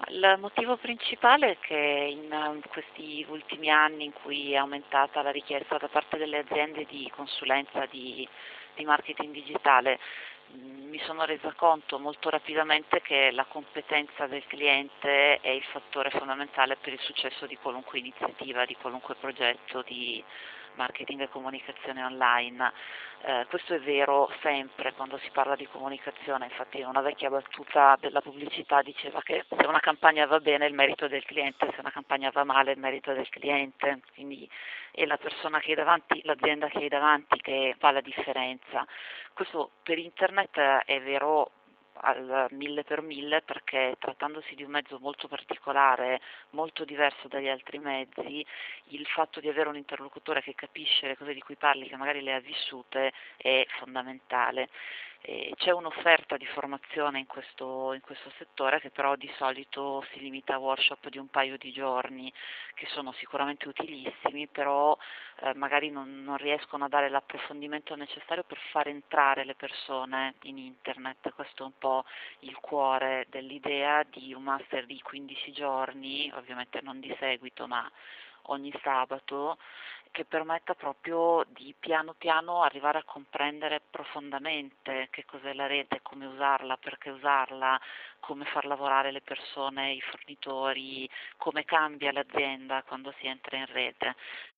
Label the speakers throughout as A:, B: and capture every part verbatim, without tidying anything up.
A: Il motivo principale è che in eh, questi ultimi anni in cui è aumentata la richiesta da parte delle aziende di consulenza di, di marketing digitale, mh, mi sono resa conto molto rapidamente che la competenza del cliente è il fattore fondamentale per il successo di qualunque iniziativa, di qualunque progetto di marketing e comunicazione online. Eh, questo è vero sempre quando si parla di comunicazione, infatti una vecchia battuta della pubblicità diceva che se una campagna va bene il merito è del cliente, se una campagna va male il merito è del cliente, quindi è la persona che hai davanti, l'azienda che hai davanti che fa la differenza. Questo per internet è vero al mille per mille perché trattandosi di un mezzo molto particolare, molto diverso dagli altri mezzi, il fatto di avere un interlocutore che capisce le cose di cui parli, che magari le ha vissute, è fondamentale. Eh, c'è un'offerta di formazione in questo, in questo settore che però di solito si limita a workshop di un paio di giorni che sono sicuramente utilissimi, però eh, magari non, non riescono a dare l'approfondimento necessario per far entrare le persone in internet. Questo è un po' il cuore dell'idea di un master di quindici giorni, ovviamente non di seguito ma ogni sabato, che permetta proprio di piano piano arrivare a comprendere profondamente che cos'è la rete, come usarla, perché usarla, come far lavorare le persone, i fornitori, come cambia l'azienda quando si entra in rete.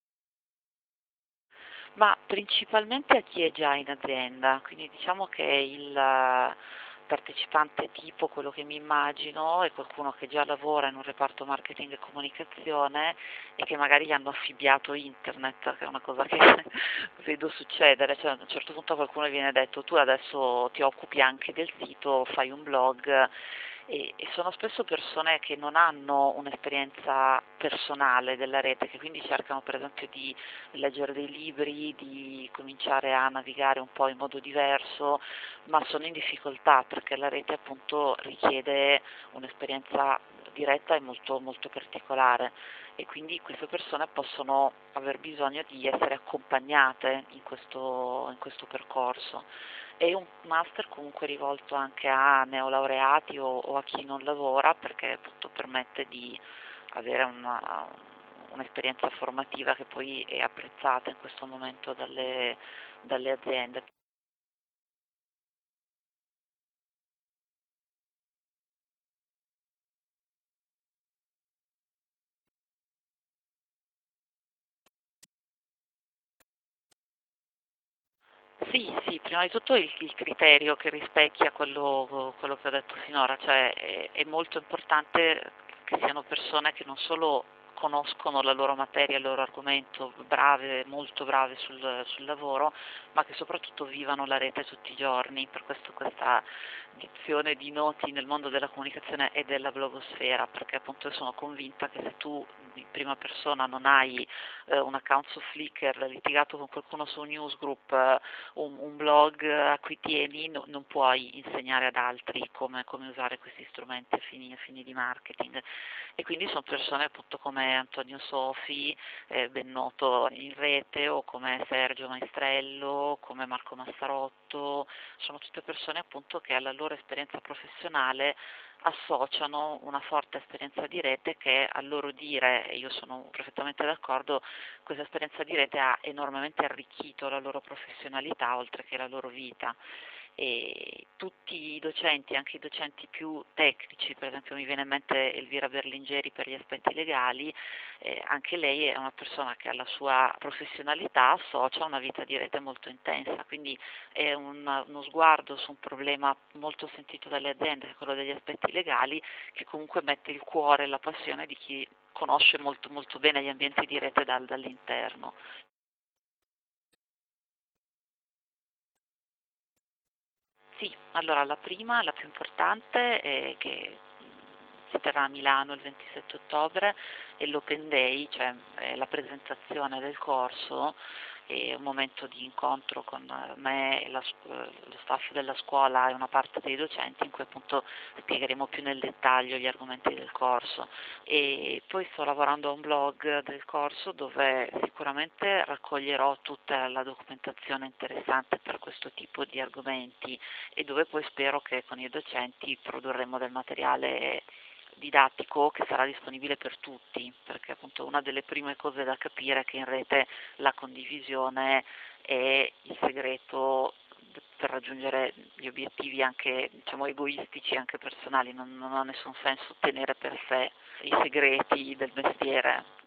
A: Ma principalmente a chi è già in azienda, quindi diciamo che il eh, partecipante tipo, quello che mi immagino, è qualcuno che già lavora in un reparto marketing e comunicazione e che magari gli hanno affibbiato internet, che è una cosa che vedo succedere, cioè a un certo punto a qualcuno gli viene detto tu adesso ti occupi anche del sito, fai un blog e, e sono spesso persone che non hanno un'esperienza personale della rete, che quindi cercano per esempio di leggere dei libri, di cominciare a navigare un po' in modo diverso, ma sono in difficoltà perché la rete appunto richiede un'esperienza diretta e molto, molto particolare e quindi queste persone possono aver bisogno di essere accompagnate in questo, in questo percorso. È un master comunque rivolto anche a neolaureati o, o a chi non lavora perché appunto permette di avere una, un'esperienza formativa che poi è apprezzata in questo momento dalle, dalle aziende. Sì, sì, prima di tutto il, il criterio che rispecchia quello, quello che ho detto finora, cioè è, è molto importante che siano persone che non solo conoscono la loro materia, il loro argomento, brave, molto brave sul, sul lavoro, ma che soprattutto vivano la rete tutti i giorni, per questo questa dizione di noti nel mondo della comunicazione e della blogosfera, perché appunto io sono convinta che se tu in prima persona non hai eh, un account su Flickr, litigato con qualcuno su un newsgroup, eh, un, un blog a cui tieni, no, non puoi insegnare ad altri come, come usare questi strumenti a fini, a fini di marketing. E quindi sono persone appunto come Antonio Sofi, eh, ben noto in rete, o come Sergio Maestrello, come Marco Massarotto, sono tutte persone appunto che alla loro esperienza professionale associano una forte esperienza di rete che a loro dire, e io sono perfettamente d'accordo, questa esperienza di rete ha enormemente arricchito la loro professionalità oltre che la loro vita e tutti i docenti, anche i docenti più tecnici, per esempio mi viene in mente Elvira Berlingeri per gli aspetti legali, eh, anche lei è una persona che alla sua professionalità associa una vita di rete molto intensa, quindi è un, uno sguardo su un problema molto sentito dalle aziende, che è quello degli aspetti legali, che comunque mette il cuore e la passione di chi conosce molto, molto bene gli ambienti di rete dal, dall'interno. Sì, allora la prima, la più importante, è che mh, si terrà a Milano il ventisette ottobre e l'Open Day, cioè è la presentazione del corso, è un momento di incontro con eh, me e la scu- lo staff della scuola e una parte dei docenti in cui appunto spiegheremo più nel dettaglio gli argomenti del corso e poi sto lavorando a un blog del corso dove sicuramente raccoglierò tutta la documentazione interessante per questo tipo di argomenti e dove poi spero che con i docenti produrremo del materiale didattico che sarà disponibile per tutti, perché appunto una delle prime cose da capire è che in rete la condivisione è il segreto per raggiungere gli obiettivi anche diciamo egoistici, anche personali. Non, non ha nessun senso tenere per sé i segreti del mestiere,